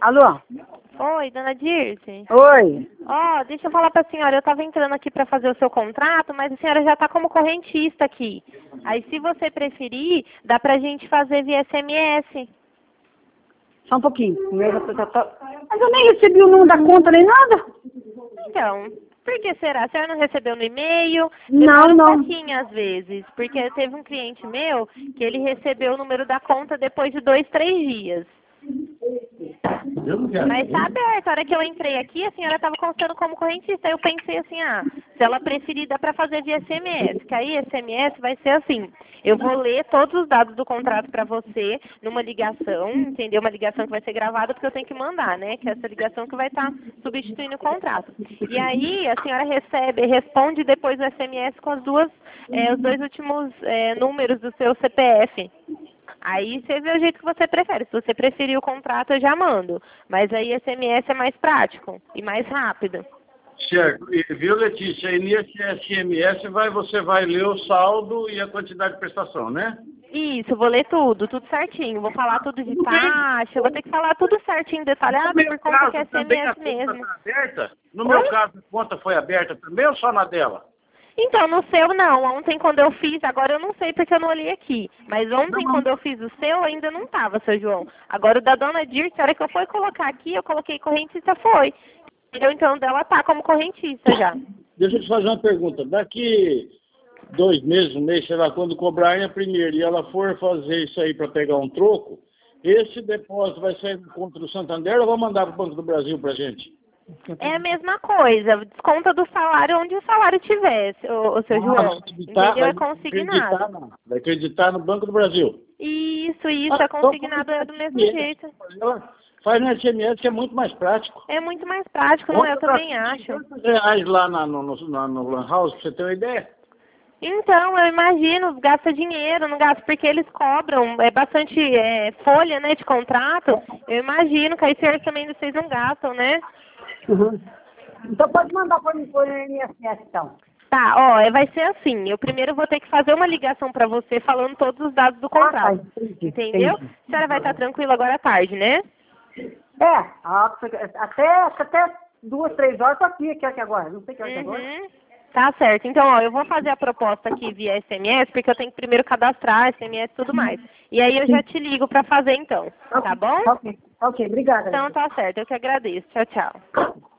Alô? Oi, dona Dirce. Oi. Ó, deixa eu falar pra senhora, eu tava entrando aqui pra fazer o seu contrato, mas a senhora já tá como correntista aqui. Aí, se você preferir, dá pra gente fazer via SMS. Só um pouquinho. Mas eu nem recebi o número da conta nem nada. Então, por que será? A senhora não recebeu no e-mail? Não, Demora não. um pouquinho às vezes, porque teve um cliente meu que ele recebeu o número da conta depois de 2, 3 dias. Mas tá aberto. A hora que eu entrei aqui, a senhora estava constando como correntista. Aí eu pensei assim, se ela preferir, dá para fazer via SMS. Que aí SMS vai ser assim, eu vou ler todos os dados do contrato para você numa ligação, entendeu? Uma ligação que vai ser gravada porque eu tenho que mandar, né? Que é essa ligação que vai estar substituindo o contrato. E aí a senhora responde depois o SMS com os dois últimos números do seu CPF. Aí você vê o jeito que você prefere. Se você preferir o contrato, eu já mando. Mas aí SMS é mais prático e mais rápido. Certo. E, viu, Letícia? E nesse SMS você vai ler o saldo e a quantidade de prestação, né? Isso, eu vou ler tudo certinho. Vou falar tudo de taxa, eu vou ter que falar tudo certinho, detalhado, por conta que é SMS mesmo. Tá aberta? No meu caso, a conta foi aberta também ou só na dela? Então, no seu não. Ontem quando eu fiz, agora eu não sei porque eu não olhei aqui. Mas ontem quando eu fiz o seu, ainda não estava, seu João. Agora o da dona Dirce, a hora que eu fui colocar aqui, eu coloquei correntista, foi. Então dela tá como correntista já. Deixa eu te fazer uma pergunta. Daqui 2 meses, um mês, sei lá, quando cobrarem a primeira e ela for fazer isso aí para pegar um troco, esse depósito vai sair do conta do Santander ou vai mandar para o Banco do Brasil para gente? É a mesma coisa, desconta do salário onde o salário tiver, o seu João. Entendeu? É consignado. Vai acreditar no Banco do Brasil. Isso, é consignado do mesmo jeito. Faz no SMS que é muito mais prático. É muito mais prático, não é? Eu também acho. R$50 lá no Lan House, pra você ter uma ideia? Então, eu imagino, gasta dinheiro, não gasta, porque eles cobram bastante folha, né, de contrato. Eu imagino que aí também vocês não gastam, né? Uhum. Então pode mandar por SMS, então. Tá, ó, vai ser assim, eu primeiro vou ter que fazer uma ligação pra você falando todos os dados do contrato, entendeu? A senhora vai estar tranquila agora à tarde, né? Até 2, 3 horas tô aqui agora, não sei que hora que é agora. Tá certo, então, ó, eu vou fazer a proposta aqui via SMS, porque eu tenho que primeiro cadastrar SMS e tudo mais. E aí eu já te ligo pra fazer então, tá bom? Ok, obrigada. Então tá certo, eu que agradeço. Tchau, tchau.